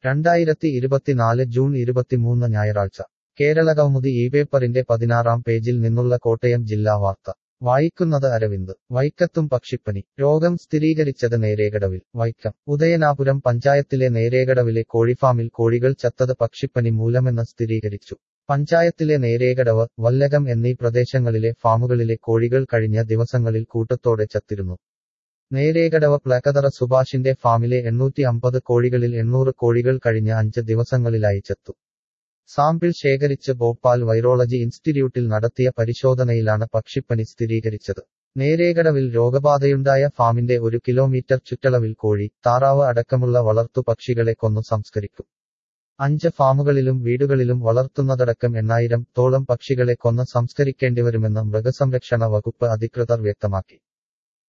2024 June 23 ഞായറാഴ്ച കേരളകൗമുദി ഈ പേപ്പറിന്റെ 16-ാം പേജിൽ നിന്നുള്ള കോട്ടയം ജില്ലാ വാർത്ത വായിക്കുന്നത് അരവിന്ദ്. വൈക്കത്തും പക്ഷിപ്പനി. രോഗം സ്ഥിരീകരിച്ചത് നേരേകടവിൽ. വൈക്കം. ഉദയനാപുരം പഞ്ചായത്തിലെ നേരേകടവിലെ കോഴിഫാമിൽ കോഴികൾ ചത്തത് പക്ഷിപ്പനി മൂലമെന്ന് സ്ഥിരീകരിച്ചു. പഞ്ചായത്തിലെ നേരേകടവ്, വല്ലകം എന്നീ പ്രദേശങ്ങളിലെ ഫാമുകളിലെ കോഴികൾ കഴിഞ്ഞ ദിവസങ്ങളിൽ കൂട്ടത്തോടെ ചത്തിരുന്നു. നേരേകടവ് പ്ലക്കതറ സുഭാഷിന്റെ ഫാമിലെ 850 കോഴികളിൽ 800 കോഴികൾ കഴിഞ്ഞ 5 ദിവസങ്ങളിലായി ചത്തു. സാമ്പിൾ ശേഖരിച്ച് ഭോപ്പാൽ വൈറോളജി ഇൻസ്റ്റിറ്റ്യൂട്ടിൽ നടത്തിയ പരിശോധനയിലാണ് പക്ഷിപ്പനി സ്ഥിരീകരിച്ചത്. നേരേകടവിൽ രോഗബാധയുണ്ടായ ഫാമിന്റെ 1 കിലോമീറ്റർ ചുറ്റളവിൽ കോഴി, താറാവ് അടക്കമുള്ള വളർത്തു പക്ഷികളെ കൊന്നു സംസ്കരിക്കും. 5 ഫാമുകളിലും വീടുകളിലും വളർത്തുന്നതടക്കം 8000-തോളം പക്ഷികളെ കൊന്ന് സംസ്കരിക്കേണ്ടിവരുമെന്ന് മൃഗസംരക്ഷണ വകുപ്പ് അധികൃതർ വ്യക്തമാക്കി.